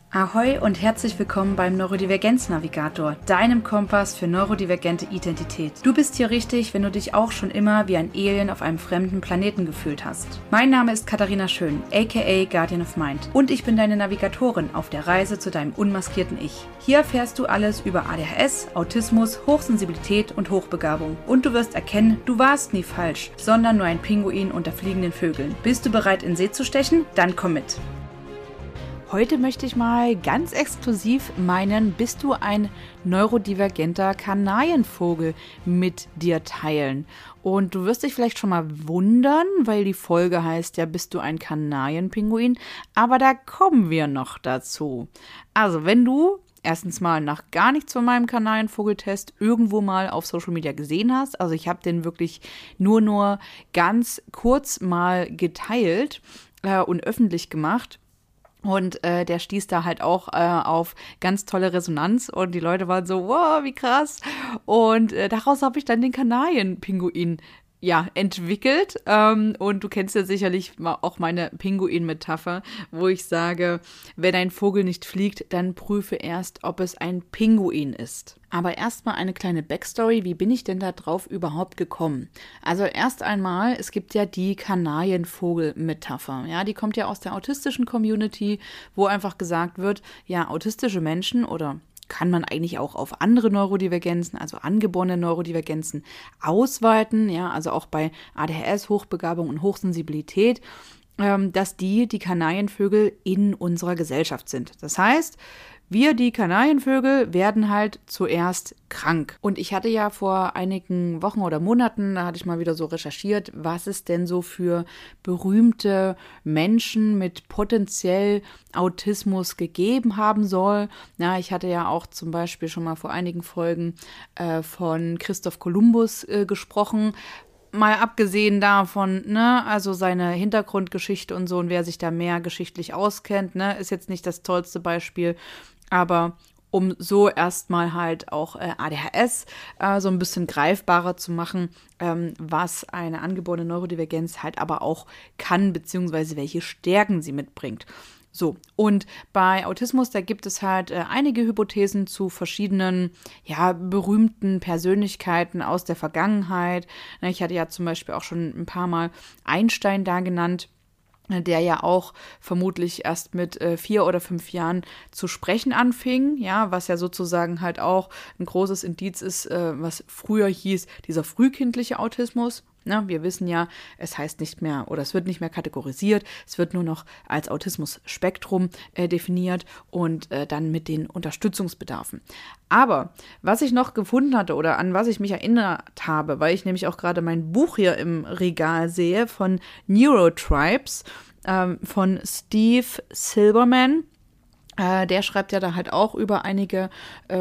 Ahoi und herzlich willkommen beim Neurodivergenz-Navigator, deinem Kompass für neurodivergente Identität. Du bist hier richtig, wenn du dich auch schon immer wie ein Alien auf einem fremden Planeten gefühlt hast. Mein Name ist Katharina Schön, aka Guardian of Mind, und ich bin deine Navigatorin auf der Reise zu deinem unmaskierten Ich. Hier erfährst du alles über ADHS, Autismus, Hochsensibilität und Hochbegabung. Und du wirst erkennen, du warst nie falsch, sondern nur ein Pinguin unter fliegenden Vögeln. Bist du bereit, in See zu stechen? Dann komm mit! Heute möchte ich mal ganz exklusiv meinen Bist du ein neurodivergenter Kanarienvogel mit dir teilen. Und du wirst dich vielleicht schon mal wundern, weil die Folge heißt ja Bist du ein Kanarienpinguin? Aber da kommen wir noch dazu. Also wenn du erstens mal nach gar nichts von meinem Kanarienvogeltest irgendwo mal auf Social Media gesehen hast, also ich habe den wirklich nur ganz kurz mal geteilt und öffentlich gemacht. Und der stieß da halt auch auf ganz tolle Resonanz und die Leute waren so, wow, wie krass. Und daraus habe ich dann den Kanarienpinguin entwickelt. Und du kennst ja sicherlich auch meine Pinguin-Metapher, wo ich sage, wenn ein Vogel nicht fliegt, dann prüfe erst, ob es ein Pinguin ist. Aber erstmal eine kleine Backstory, wie bin ich denn da drauf überhaupt gekommen? Also erst einmal, es gibt ja die Kanarienvogel-Metapher, ja, die kommt ja aus der autistischen Community, wo einfach gesagt wird, ja, autistische Menschen oder kann man eigentlich auch auf andere Neurodivergenzen, also angeborene Neurodivergenzen ausweiten, ja, also auch bei ADHS, Hochbegabung und Hochsensibilität, dass die Kanarienvögel in unserer Gesellschaft sind. Das heißt, wir, die Kanarienvögel, werden halt zuerst krank. Und ich hatte ja vor einigen Wochen oder Monaten, da hatte ich mal wieder so recherchiert, was es denn so für berühmte Menschen mit potenziell Autismus gegeben haben soll. Ja, ich hatte ja auch zum Beispiel schon mal vor einigen Folgen von Christoph Kolumbus gesprochen. Mal abgesehen davon, ne, also seine Hintergrundgeschichte und so, und wer sich da mehr geschichtlich auskennt, ne, ist jetzt nicht das tollste Beispiel, aber um so erstmal halt auch ADHS so ein bisschen greifbarer zu machen, was eine angeborene Neurodivergenz halt aber auch kann, beziehungsweise welche Stärken sie mitbringt. So, und bei Autismus, da gibt es halt einige Hypothesen zu verschiedenen, ja, berühmten Persönlichkeiten aus der Vergangenheit. Ich hatte ja zum Beispiel auch schon ein paar Mal Einstein da genannt, der ja auch vermutlich erst mit 4 oder 5 Jahren zu sprechen anfing, ja, was ja sozusagen halt auch ein großes Indiz ist, was früher hieß, dieser frühkindliche Autismus. Ne? Wir wissen ja, es heißt nicht mehr oder es wird nicht mehr kategorisiert, es wird nur noch als Autismus-Spektrum definiert und dann mit den Unterstützungsbedarfen. Aber was ich noch gefunden hatte oder an was ich mich erinnert habe, weil ich nämlich auch gerade mein Buch hier im Regal sehe von Neurotribes von Steve Silberman. Der schreibt ja da halt auch über einige,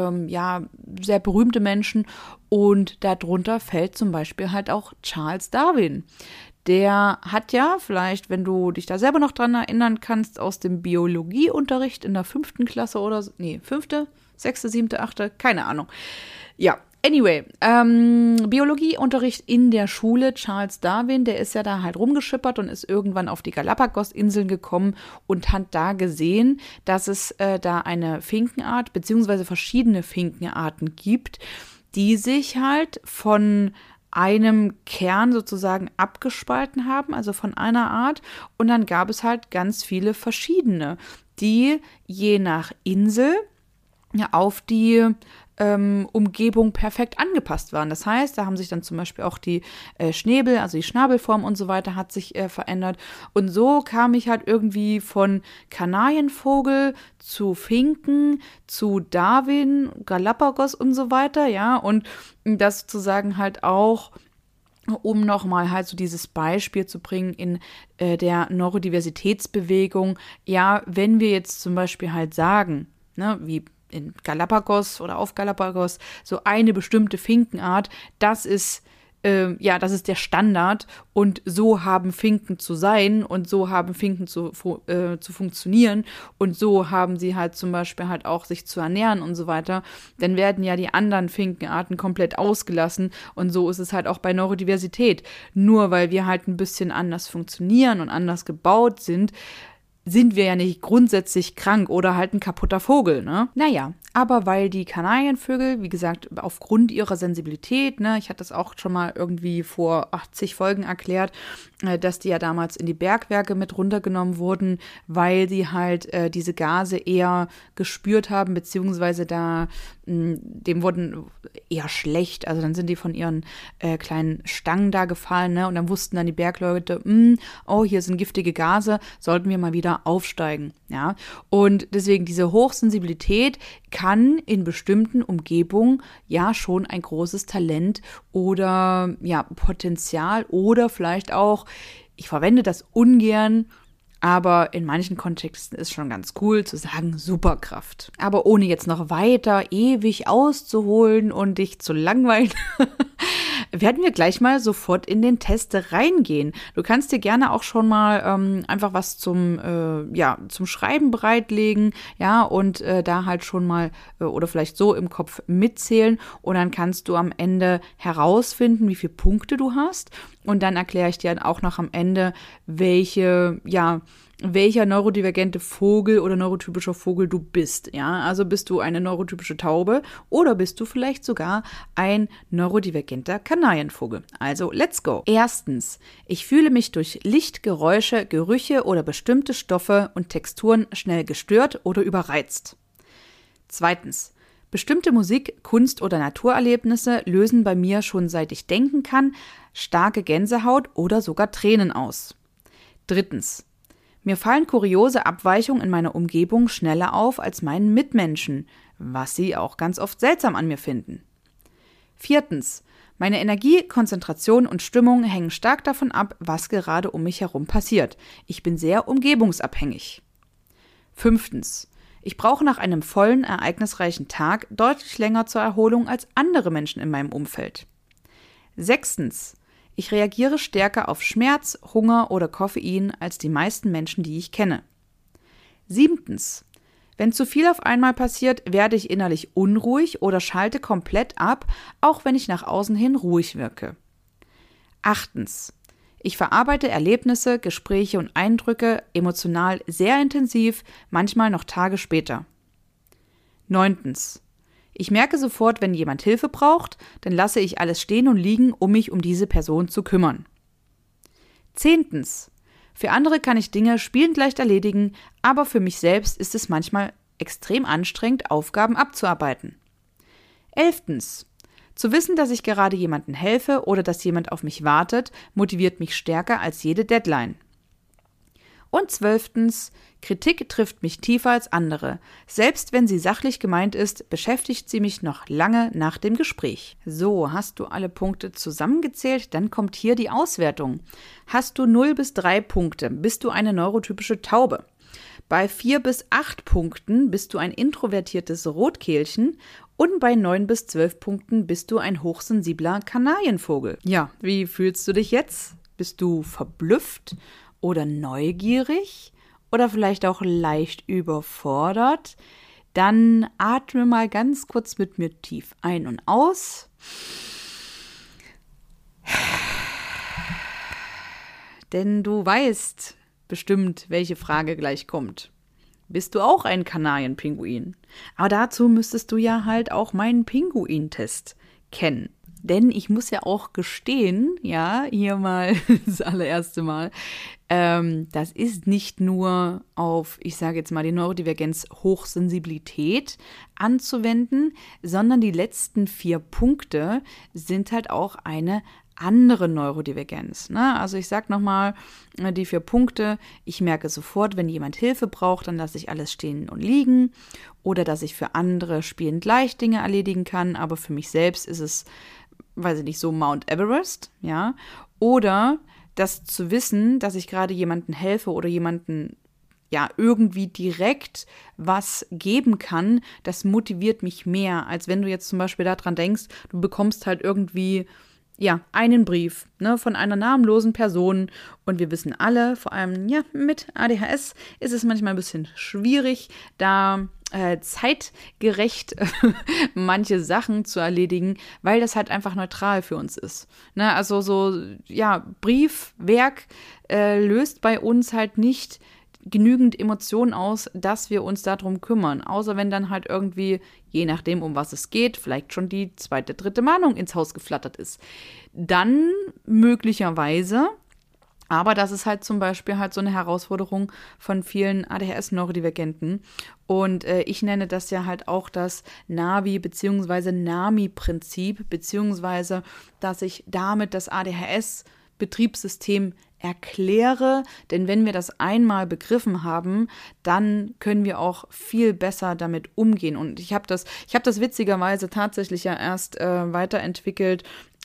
sehr berühmte Menschen und darunter fällt zum Beispiel halt auch Charles Darwin. Der hat ja vielleicht, wenn du dich da selber noch dran erinnern kannst, aus dem Biologieunterricht in der 5. Klasse oder so, 5., 6., 7., 8., keine Ahnung. Ja, anyway, Biologieunterricht in der Schule, Charles Darwin, der ist ja da halt rumgeschippert und ist irgendwann auf die Galapagos-Inseln gekommen und hat da gesehen, dass es da eine Finkenart beziehungsweise verschiedene Finkenarten gibt, die sich halt von einem Kern sozusagen abgespalten haben, also von einer Art. Und dann gab es halt ganz viele verschiedene, die je nach Insel auf die Umgebung perfekt angepasst waren. Das heißt, da haben sich dann zum Beispiel auch die Schnäbel, also die Schnabelform und so weiter hat sich verändert. Und so kam ich halt irgendwie von Kanarienvogel zu Finken, zu Darwin, Galapagos und so weiter, ja. Und das sozusagen halt auch, um nochmal halt so dieses Beispiel zu bringen in der Neurodiversitätsbewegung. Ja, wenn wir jetzt zum Beispiel halt sagen, ne, wie in Galapagos oder auf Galapagos, so eine bestimmte Finkenart, das ist der Standard und so haben Finken zu sein und so haben Finken zu funktionieren und so haben sie halt zum Beispiel halt auch sich zu ernähren und so weiter, dann werden ja die anderen Finkenarten komplett ausgelassen und so ist es halt auch bei Neurodiversität. Nur weil wir halt ein bisschen anders funktionieren und anders gebaut sind, sind wir ja nicht grundsätzlich krank oder halt ein kaputter Vogel, ne? Naja, aber weil die Kanarienvögel, wie gesagt, aufgrund ihrer Sensibilität, ne, ich hatte das auch schon mal irgendwie vor 80 Folgen erklärt, dass die ja damals in die Bergwerke mit runtergenommen wurden, weil sie halt diese Gase eher gespürt haben, beziehungsweise dem wurden eher schlecht. Also dann sind die von ihren kleinen Stangen da gefallen, ne, und dann wussten dann die Bergleute, oh, hier sind giftige Gase, sollten wir mal wieder aufsteigen, ja. Und deswegen diese Hochsensibilität kann in bestimmten Umgebungen ja schon ein großes Talent oder ja Potenzial oder vielleicht auch, ich verwende das ungern, aber in manchen Kontexten ist schon ganz cool zu sagen Superkraft. Aber ohne jetzt noch weiter ewig auszuholen und dich zu langweilen, werden wir gleich mal sofort in den Test reingehen. Du kannst dir gerne auch schon mal einfach was zum Schreiben bereitlegen, ja, und da halt schon mal oder vielleicht so im Kopf mitzählen und dann kannst du am Ende herausfinden, wie viele Punkte du hast und dann erkläre ich dir dann auch noch am Ende, welcher neurodivergente Vogel oder neurotypischer Vogel du bist, ja, also bist du eine neurotypische Taube oder bist du vielleicht sogar ein neurodivergenter Kanarienvogel. Also, let's go. Erstens, ich fühle mich durch Licht, Geräusche, Gerüche oder bestimmte Stoffe und Texturen schnell gestört oder überreizt. Zweitens, bestimmte Musik, Kunst oder Naturerlebnisse lösen bei mir schon seit ich denken kann starke Gänsehaut oder sogar Tränen aus. Drittens, mir fallen kuriose Abweichungen in meiner Umgebung schneller auf als meinen Mitmenschen, was sie auch ganz oft seltsam an mir finden. Viertens, meine Energie, Konzentration und Stimmung hängen stark davon ab, was gerade um mich herum passiert. Ich bin sehr umgebungsabhängig. Fünftens, ich brauche nach einem vollen, ereignisreichen Tag deutlich länger zur Erholung als andere Menschen in meinem Umfeld. Sechstens, ich reagiere stärker auf Schmerz, Hunger oder Koffein als die meisten Menschen, die ich kenne. Siebtens, wenn zu viel auf einmal passiert, werde ich innerlich unruhig oder schalte komplett ab, auch wenn ich nach außen hin ruhig wirke. Achtens, ich verarbeite Erlebnisse, Gespräche und Eindrücke emotional sehr intensiv, manchmal noch Tage später. Neuntens, ich merke sofort, wenn jemand Hilfe braucht, dann lasse ich alles stehen und liegen, um mich um diese Person zu kümmern. Zehntens, für andere kann ich Dinge spielend leicht erledigen, aber für mich selbst ist es manchmal extrem anstrengend, Aufgaben abzuarbeiten. 11. Zu wissen, dass ich gerade jemandem helfe oder dass jemand auf mich wartet, motiviert mich stärker als jede Deadline. Und 12. Kritik trifft mich tiefer als andere. Selbst wenn sie sachlich gemeint ist, beschäftigt sie mich noch lange nach dem Gespräch. So, hast du alle Punkte zusammengezählt? Dann kommt hier die Auswertung. Hast du 0 bis 3 Punkte, bist du eine neurotypische Taube. Bei 4 bis 8 Punkten bist du ein introvertiertes Rotkehlchen und bei 9 bis 12 Punkten bist du ein hochsensibler Kanarienvogel. Ja, wie fühlst du dich jetzt? Bist du verblüfft oder neugierig oder vielleicht auch leicht überfordert? Dann atme mal ganz kurz mit mir tief ein und aus. Denn du weißt bestimmt, welche Frage gleich kommt. Bist du auch ein Kanarienpinguin? Aber dazu müsstest du ja halt auch meinen Pinguin-Test kennen. Denn ich muss ja auch gestehen, ja, hier mal das allererste Mal, das ist nicht nur auf, ich sage jetzt mal, die Neurodivergenz Hochsensibilität anzuwenden, sondern die letzten 4 Punkte sind halt auch eine andere Neurodivergenz. Ne? Also ich sage nochmal, die 4 Punkte, ich merke sofort, wenn jemand Hilfe braucht, dann lasse ich alles stehen und liegen. Oder dass ich für andere spielend leicht Dinge erledigen kann, aber für mich selbst ist es, weiß ich nicht, so Mount Everest, ja. Oder das zu wissen, dass ich gerade jemandem helfe oder jemanden ja irgendwie direkt was geben kann, das motiviert mich mehr, als wenn du jetzt zum Beispiel daran denkst, du bekommst halt irgendwie ja, einen Brief, ne, von einer namenlosen Person und wir wissen alle, vor allem ja, mit ADHS ist es manchmal ein bisschen schwierig, da zeitgerecht manche Sachen zu erledigen, weil das halt einfach neutral für uns ist. Ne, also so, ja, Briefwerk löst bei uns halt nicht genügend Emotionen aus, dass wir uns darum kümmern. Außer wenn dann halt irgendwie, je nachdem, um was es geht, vielleicht schon die 2., 3. Mahnung ins Haus geflattert ist. Dann möglicherweise, aber das ist halt zum Beispiel halt so eine Herausforderung von vielen ADHS-Neurodivergenten. Und ich nenne das ja halt auch das Navi- bzw. NAMI-Prinzip, beziehungsweise, dass ich damit das ADHS-Betriebssystem erkläre, denn wenn wir das einmal begriffen haben, dann können wir auch viel besser damit umgehen. Und ich habe das witzigerweise tatsächlich ja erst weiterentwickelt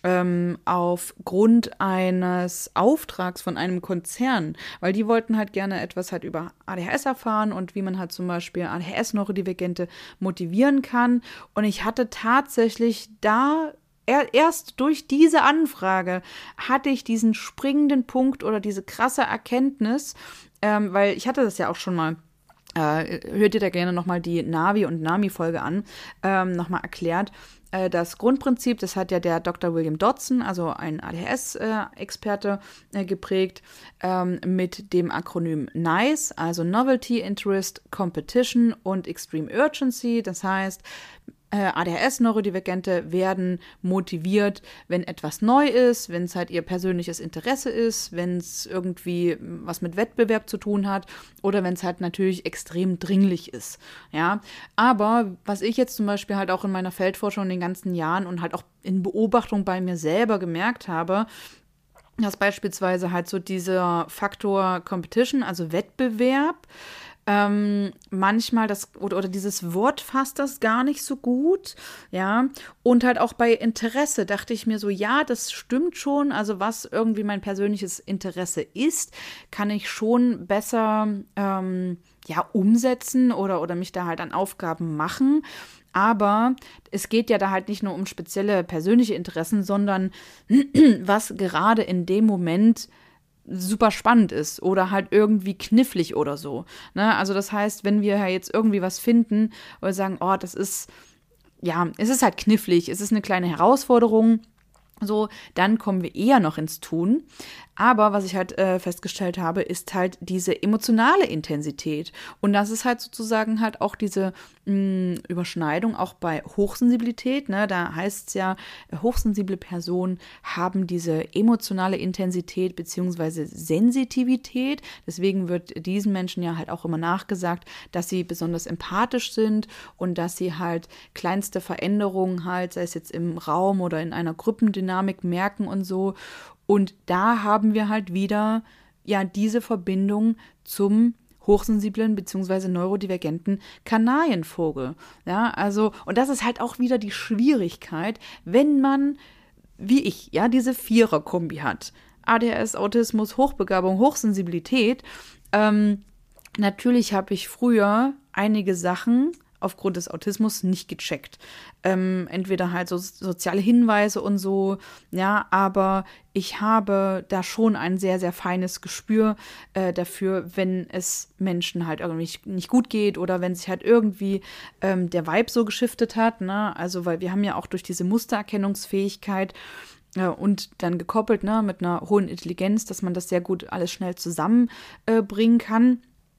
aufgrund eines Auftrags von einem Konzern, weil die wollten halt gerne etwas halt über ADHS erfahren und wie man halt zum Beispiel ADHS-Neurodivergente motivieren kann. Und ich hatte tatsächlich da erst durch diese Anfrage hatte ich diesen springenden Punkt oder diese krasse Erkenntnis, weil ich hatte das ja auch schon mal, hört ihr da gerne nochmal die Navi- und NAMI-Folge an, nochmal erklärt. Das Grundprinzip, das hat ja der Dr. William Dodson, also ein ADHS-Experte, geprägt, mit dem Akronym NICE, also Novelty, Interest, Competition und Extreme Urgency. Das heißt, ADHS-Neurodivergente werden motiviert, wenn etwas neu ist, wenn es halt ihr persönliches Interesse ist, wenn es irgendwie was mit Wettbewerb zu tun hat oder wenn es halt natürlich extrem dringlich ist. Ja, aber was ich jetzt zum Beispiel halt auch in meiner Feldforschung in den ganzen Jahren und halt auch in Beobachtung bei mir selber gemerkt habe, dass beispielsweise halt so dieser Faktor Competition, also Wettbewerb, manchmal oder dieses Wort fasst das gar nicht so gut, ja, und halt auch bei Interesse dachte ich mir so, ja, das stimmt schon, also was irgendwie mein persönliches Interesse ist, kann ich schon besser, umsetzen oder mich da halt an Aufgaben machen, aber es geht ja da halt nicht nur um spezielle persönliche Interessen, sondern was gerade in dem Moment super spannend ist oder halt irgendwie knifflig oder so. Ne? Also das heißt, wenn wir ja jetzt irgendwie was finden oder sagen, oh, das ist, ja, es ist halt knifflig, es ist eine kleine Herausforderung, so, dann kommen wir eher noch ins Tun. Aber was ich halt festgestellt habe, ist halt diese emotionale Intensität. Und das ist halt sozusagen halt auch diese Überschneidung auch bei Hochsensibilität. Ne? Da heißt es ja, hochsensible Personen haben diese emotionale Intensität bzw. Sensitivität. Deswegen wird diesen Menschen ja halt auch immer nachgesagt, dass sie besonders empathisch sind und dass sie halt kleinste Veränderungen halt, sei es jetzt im Raum oder in einer Gruppendynamik merken und so. Und da haben wir halt wieder ja diese Verbindung zum hochsensiblen bzw. neurodivergenten Kanarienvogel. Ja, also, und das ist halt auch wieder die Schwierigkeit, wenn man, wie ich, ja, diese Vierer-Kombi hat. ADHS, Autismus, Hochbegabung, Hochsensibilität. Natürlich habe ich früher einige Sachen aufgrund des Autismus nicht gecheckt. Entweder halt so soziale Hinweise und so, ja, aber ich habe da schon ein sehr, sehr feines Gespür dafür, wenn es Menschen halt irgendwie nicht gut geht oder wenn sich halt irgendwie der Vibe so geschiftet hat, ne, also weil wir haben ja auch durch diese Mustererkennungsfähigkeit und dann gekoppelt, ne, mit einer hohen Intelligenz, dass man das sehr gut alles schnell zusammenbringen kann,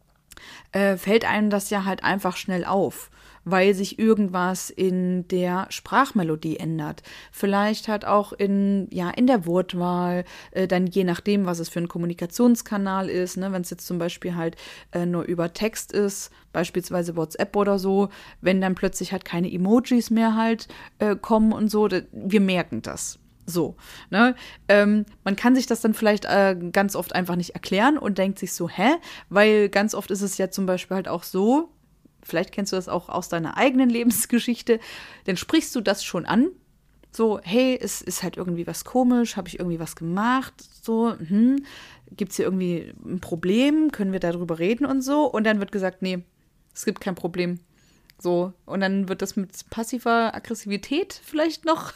fällt einem das ja halt einfach schnell auf, weil sich irgendwas in der Sprachmelodie ändert. Vielleicht halt auch in der Wortwahl, dann je nachdem, was es für ein Kommunikationskanal ist, ne, wenn es jetzt zum Beispiel halt nur über Text ist, beispielsweise WhatsApp oder so, wenn dann plötzlich halt keine Emojis mehr halt kommen und so, wir merken das. So, ne? Man kann sich das dann vielleicht ganz oft einfach nicht erklären und denkt sich so, weil ganz oft ist es ja zum Beispiel halt auch so, vielleicht kennst du das auch aus deiner eigenen Lebensgeschichte, dann sprichst du das schon an, so, hey, es ist halt irgendwie was komisch, habe ich irgendwie was gemacht, so, gibt es hier irgendwie ein Problem, können wir darüber reden und so, und dann wird gesagt, nee, es gibt kein Problem. So, und dann wird das mit passiver Aggressivität vielleicht noch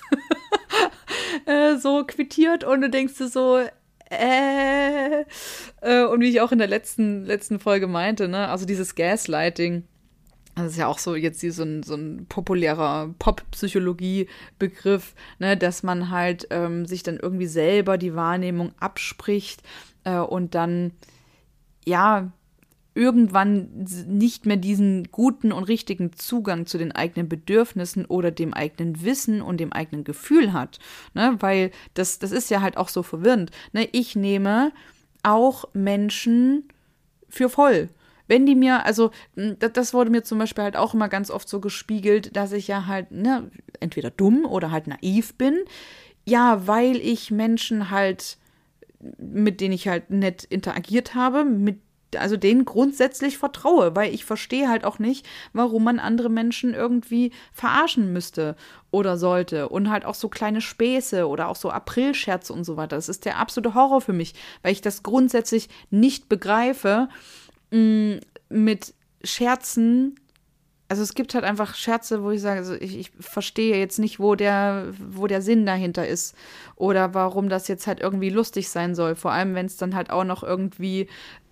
so quittiert und du denkst dir so, und wie ich auch in der letzten Folge meinte, ne, also dieses Gaslighting, das ist ja auch so jetzt so ein populärer Pop-Psychologie-Begriff, ne, dass man halt sich dann irgendwie selber die Wahrnehmung abspricht und dann, ja, irgendwann nicht mehr diesen guten und richtigen Zugang zu den eigenen Bedürfnissen oder dem eigenen Wissen und dem eigenen Gefühl hat. Ne? Weil das ist ja halt auch so verwirrend. Ne? Ich nehme auch Menschen für voll. Wenn die mir, also das wurde mir zum Beispiel halt auch immer ganz oft so gespiegelt, dass ich ja halt, ne, entweder dumm oder halt naiv bin. Ja, weil ich Menschen halt, mit denen ich halt nett interagiert habe, also denen grundsätzlich vertraue, weil ich verstehe halt auch nicht, warum man andere Menschen irgendwie verarschen müsste oder sollte. Und halt auch so kleine Späße oder auch so Aprilscherze und so weiter. Das ist der absolute Horror für mich, weil ich das grundsätzlich nicht begreife, mit Scherzen. Also es gibt halt einfach Scherze, wo ich sage, also ich verstehe jetzt nicht, wo der Sinn dahinter ist oder warum das jetzt halt irgendwie lustig sein soll. Vor allem, wenn es dann halt auch noch irgendwie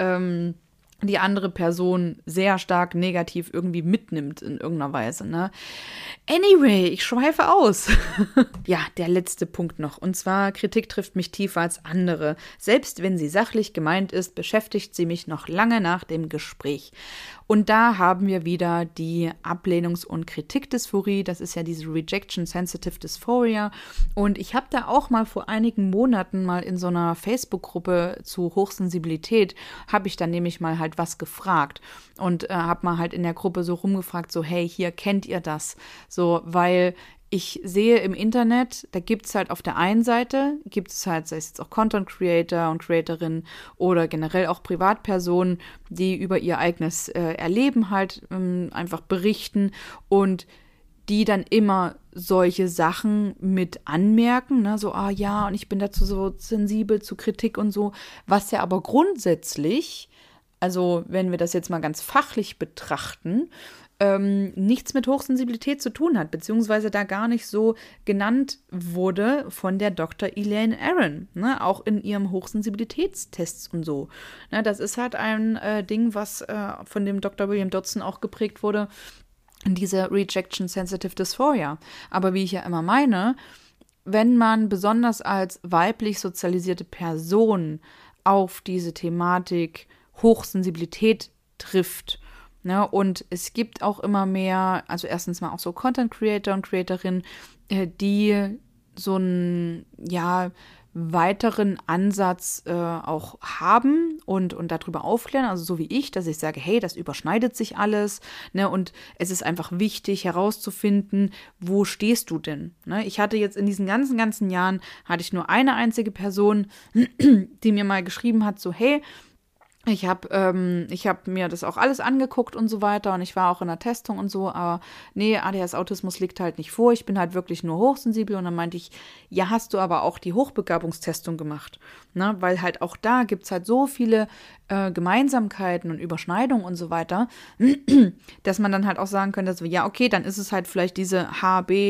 die andere Person sehr stark negativ irgendwie mitnimmt in irgendeiner Weise, ne? Anyway, ich schweife aus. Ja, der letzte Punkt noch. Und zwar, Kritik trifft mich tiefer als andere. Selbst wenn sie sachlich gemeint ist, beschäftigt sie mich noch lange nach dem Gespräch. Und da haben wir wieder die Ablehnungs- und Kritikdysphorie. Das ist ja diese Rejection Sensitive Dysphoria. Und ich habe da auch mal vor einigen Monaten mal in so einer Facebook-Gruppe zu Hochsensibilität, habe ich dann nämlich mal halt was gefragt. Und habe mal halt in der Gruppe so rumgefragt, so hey, hier kennt ihr das? So, weil ich sehe im Internet, da gibt es halt auf der einen Seite, gibt es halt, sei es jetzt auch Content Creator und Creatorinnen oder generell auch Privatpersonen, die über ihr eigenes Erleben halt einfach berichten und die dann immer solche Sachen mit anmerken, ne? So, ja, und ich bin dazu so sensibel zu Kritik und so, was ja aber grundsätzlich, also wenn wir das jetzt mal ganz fachlich betrachten, nichts mit Hochsensibilität zu tun hat, beziehungsweise da gar nicht so genannt wurde von der Dr. Elaine Aron, ne, auch in ihrem Hochsensibilitätstests und so. Ne, das ist halt ein Ding, was von dem Dr. William Dodson auch geprägt wurde, diese Rejection Sensitive Dysphoria. Aber wie ich ja immer meine, wenn man besonders als weiblich sozialisierte Person auf diese Thematik Hochsensibilität trifft, ne, und es gibt auch immer mehr, also erstens mal auch so Content Creator und Creatorinnen, die so einen, ja, weiteren Ansatz auch haben und darüber aufklären, also so wie ich, dass ich sage, hey, das überschneidet sich alles, ne, und es ist einfach wichtig herauszufinden, wo stehst du denn? Ne? Ich hatte jetzt in diesen ganzen Jahren, hatte ich nur eine einzige Person, die mir mal geschrieben hat, so, hey, ich hab mir das auch alles angeguckt und so weiter und ich war auch in der Testung und so, aber nee, ADHS-Autismus liegt halt nicht vor, ich bin halt wirklich nur hochsensibel und dann meinte ich, ja, hast du aber auch die Hochbegabungstestung gemacht, ne, weil halt auch da gibt's halt so viele Gemeinsamkeiten und Überschneidungen und so weiter, dass man dann halt auch sagen könnte, so, ja, okay, dann ist es halt vielleicht diese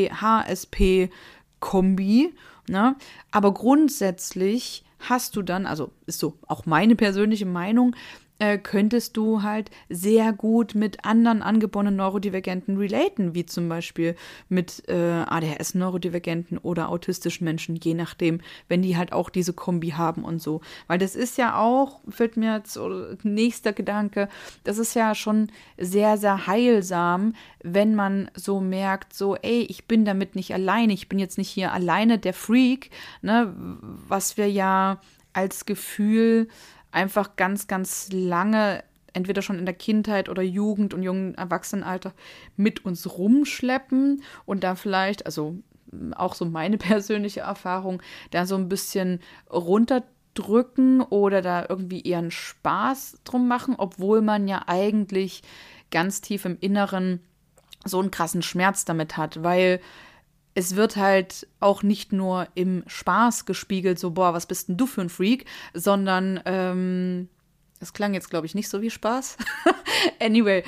HB-HSP-Kombi, ne, aber grundsätzlich hast du dann, also ist so auch meine persönliche Meinung, könntest du halt sehr gut mit anderen angeborenen Neurodivergenten relaten, wie zum Beispiel mit ADHS-Neurodivergenten oder autistischen Menschen, je nachdem, wenn die halt auch diese Kombi haben und so. Weil das ist ja auch, fällt mir jetzt so nächster Gedanke, das ist ja schon sehr, sehr heilsam, wenn man so merkt, so, ey, ich bin damit nicht alleine, ich bin jetzt nicht hier alleine der Freak, ne, was wir ja als Gefühl einfach ganz lange, entweder schon in der Kindheit oder Jugend und jungen Erwachsenenalter mit uns rumschleppen und da vielleicht, also auch so meine persönliche Erfahrung, da so ein bisschen runterdrücken oder da irgendwie eher einen Spaß drum machen, obwohl man ja eigentlich ganz tief im Inneren so einen krassen Schmerz damit hat, weil es wird halt auch nicht nur im Spaß gespiegelt, so, boah, was bist denn du für ein Freak, sondern, es klang jetzt, glaube ich, nicht so wie Spaß. Anyway,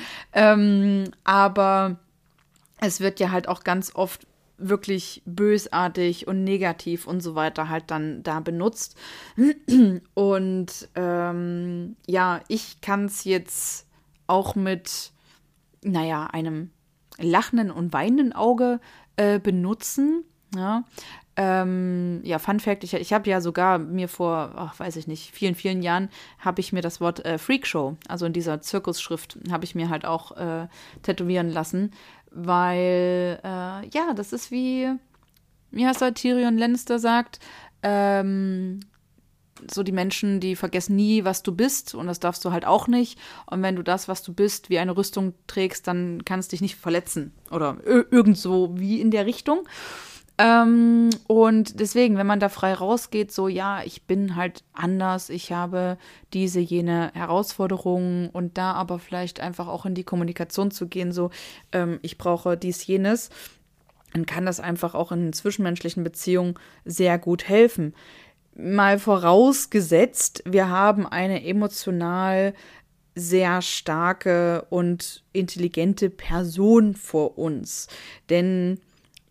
aber es wird ja halt auch ganz oft wirklich bösartig und negativ und so weiter halt dann da benutzt. Und ja, ich kann es jetzt auch mit, naja, einem lachenden und weinenden Auge benutzen, Ja, Fun Fact, ich habe ja sogar mir vor, weiß ich nicht, vielen, vielen Jahren habe ich mir das Wort Freakshow, also in dieser Zirkusschrift, habe ich mir halt auch tätowieren lassen, weil, das ist wie heißt er, Tyrion Lannister sagt, so die Menschen, die vergessen nie, was du bist und das darfst du halt auch nicht. Und wenn du das, was du bist, wie eine Rüstung trägst, dann kannst du dich nicht verletzen oder irgend so wie in der Richtung. Und deswegen, wenn man da frei rausgeht, so ja, ich bin halt anders, ich habe jene Herausforderungen und da aber vielleicht einfach auch in die Kommunikation zu gehen, so ich brauche jenes, dann kann das einfach auch in zwischenmenschlichen Beziehungen sehr gut helfen. Mal vorausgesetzt, wir haben eine emotional sehr starke und intelligente Person vor uns. Denn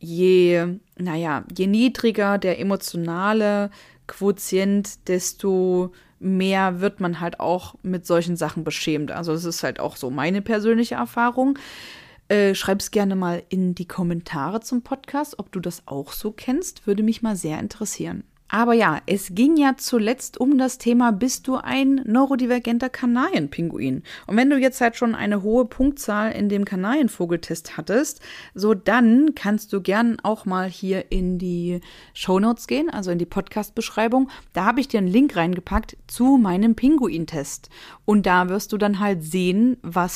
je niedriger der emotionale Quotient, desto mehr wird man halt auch mit solchen Sachen beschämt. Also das ist halt auch so meine persönliche Erfahrung. Schreib's gerne mal in die Kommentare zum Podcast, ob du das auch so kennst. Würde mich mal sehr interessieren. Aber ja, es ging ja zuletzt um das Thema, bist du ein neurodivergenter Kanarienpinguin? Und wenn du jetzt halt schon eine hohe Punktzahl in dem Kanarienvogeltest hattest, so dann kannst du gern auch mal hier in die Shownotes gehen, also in die Podcast-Beschreibung. Da habe ich dir einen Link reingepackt zu meinem Pinguin-Test. Und da wirst du dann halt sehen,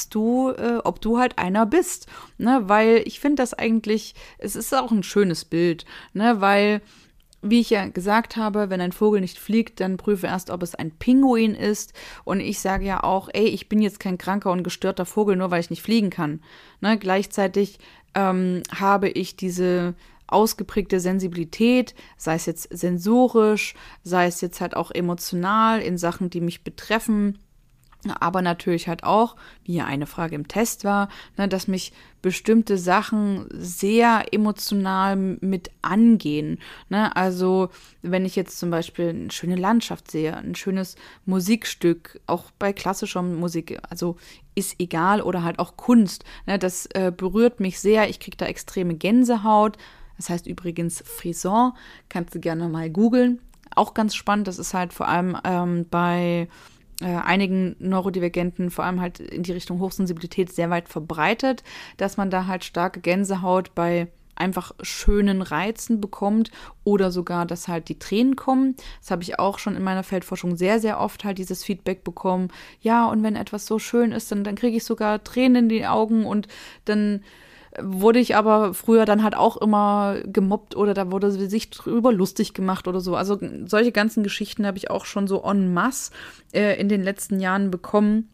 ob du halt einer bist. Ne? Weil ich finde das eigentlich, es ist auch ein schönes Bild, ne? Weil wie ich ja gesagt habe, wenn ein Vogel nicht fliegt, dann prüfe erst, ob es ein Pinguin ist. Und ich sage ja auch, ich bin jetzt kein kranker und gestörter Vogel, nur weil ich nicht fliegen kann. Ne? Gleichzeitig habe ich diese ausgeprägte Sensibilität, sei es jetzt sensorisch, sei es jetzt halt auch emotional in Sachen, die mich betreffen. Aber natürlich halt auch, wie ja eine Frage im Test war, ne, dass mich bestimmte Sachen sehr emotional mit angehen. Ne? Also wenn ich jetzt zum Beispiel eine schöne Landschaft sehe, ein schönes Musikstück, auch bei klassischer Musik, also ist egal, oder halt auch Kunst, ne? Das berührt mich sehr, ich kriege da extreme Gänsehaut. Das heißt übrigens Frisson, kannst du gerne mal googeln. Auch ganz spannend, das ist halt vor allem bei einigen Neurodivergenten, vor allem halt in die Richtung Hochsensibilität, sehr weit verbreitet, dass man da halt starke Gänsehaut bei einfach schönen Reizen bekommt oder sogar, dass halt die Tränen kommen. Das habe ich auch schon in meiner Feldforschung sehr, sehr oft halt dieses Feedback bekommen. Ja, und wenn etwas so schön ist, dann kriege ich sogar Tränen in die Augen und dann wurde ich aber früher dann halt auch immer gemobbt oder da wurde sich drüber lustig gemacht oder so. Also solche ganzen Geschichten habe ich auch schon so en masse in den letzten Jahren bekommen.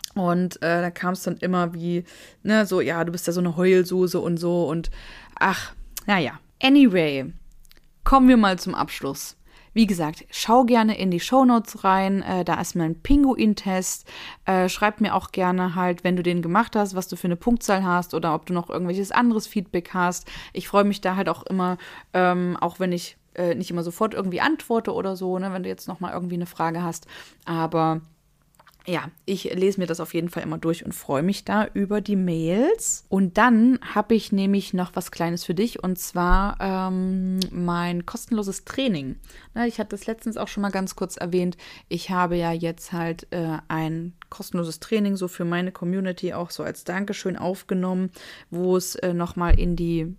Und da kam es dann immer wie, ne, so, ja, du bist ja so eine Heulsuse und so und ach, naja. Anyway, kommen wir mal zum Abschluss. Wie gesagt, schau gerne in die Shownotes rein, da ist mein Pinguin-Test. Schreib mir auch gerne halt, wenn du den gemacht hast, was du für eine Punktzahl hast oder ob du noch irgendwelches anderes Feedback hast. Ich freue mich da halt auch immer, auch wenn ich nicht immer sofort irgendwie antworte oder so, ne, wenn du jetzt noch mal irgendwie eine Frage hast. Aber ja, ich lese mir das auf jeden Fall immer durch und freue mich da über die Mails. Und dann habe ich nämlich noch was Kleines für dich und zwar mein kostenloses Training. Ich hatte das letztens auch schon mal ganz kurz erwähnt. Ich habe ja jetzt halt ein kostenloses Training so für meine Community auch so als Dankeschön aufgenommen, wo es nochmal in die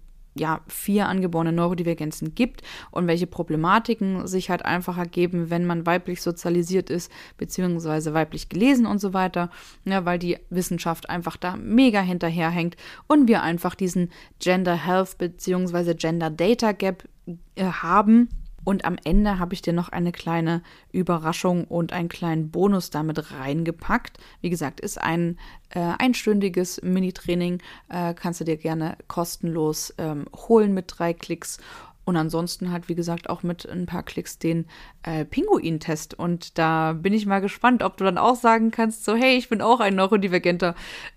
4 angeborene Neurodivergenzen gibt und welche Problematiken sich halt einfach ergeben, wenn man weiblich sozialisiert ist, beziehungsweise weiblich gelesen und so weiter, ja, weil die Wissenschaft einfach da mega hinterherhängt und wir einfach diesen Gender Health beziehungsweise Gender Data Gap haben. Und am Ende habe ich dir noch eine kleine Überraschung und einen kleinen Bonus damit reingepackt. Wie gesagt, ist ein einstündiges Mini-Training. Kannst du dir gerne kostenlos holen mit 3 Klicks. Und ansonsten halt, wie gesagt, auch mit ein paar Klicks den Pinguin-Test. Und da bin ich mal gespannt, ob du dann auch sagen kannst, so hey, ich bin auch ein neurodivergenter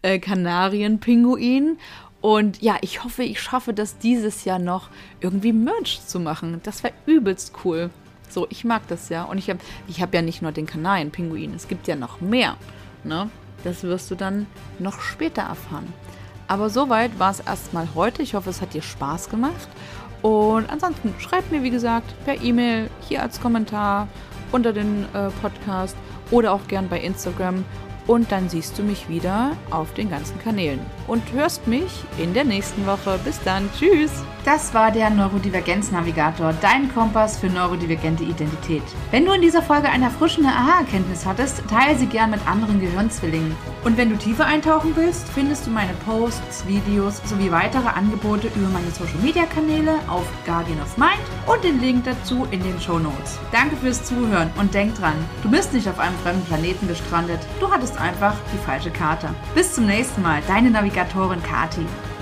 Kanarienpinguin. Und ja, ich hoffe, ich schaffe das dieses Jahr noch irgendwie Merch zu machen. Das wäre übelst cool. So, ich mag das ja. Und ich hab ja nicht nur den Kanarienpinguin, es gibt ja noch mehr. Ne? Das wirst du dann noch später erfahren. Aber soweit war es erstmal heute. Ich hoffe, es hat dir Spaß gemacht. Und ansonsten schreibt mir, wie gesagt, per E-Mail, hier als Kommentar unter den Podcast oder auch gern bei Instagram. Und dann siehst du mich wieder auf den ganzen Kanälen und hörst mich in der nächsten Woche. Bis dann. Tschüss. Das war der Neurodivergenz-Navigator, dein Kompass für neurodivergente Identität. Wenn du in dieser Folge eine erfrischende Aha-Erkenntnis hattest, teile sie gern mit anderen Gehirnzwillingen. Und wenn du tiefer eintauchen willst, findest du meine Posts, Videos sowie weitere Angebote über meine Social-Media-Kanäle auf Guardian of Mind und den Link dazu in den Shownotes. Danke fürs Zuhören und denk dran, du bist nicht auf einem fremden Planeten gestrandet, du hattest einfach die falsche Karte. Bis zum nächsten Mal, deine Navigatorin Kati.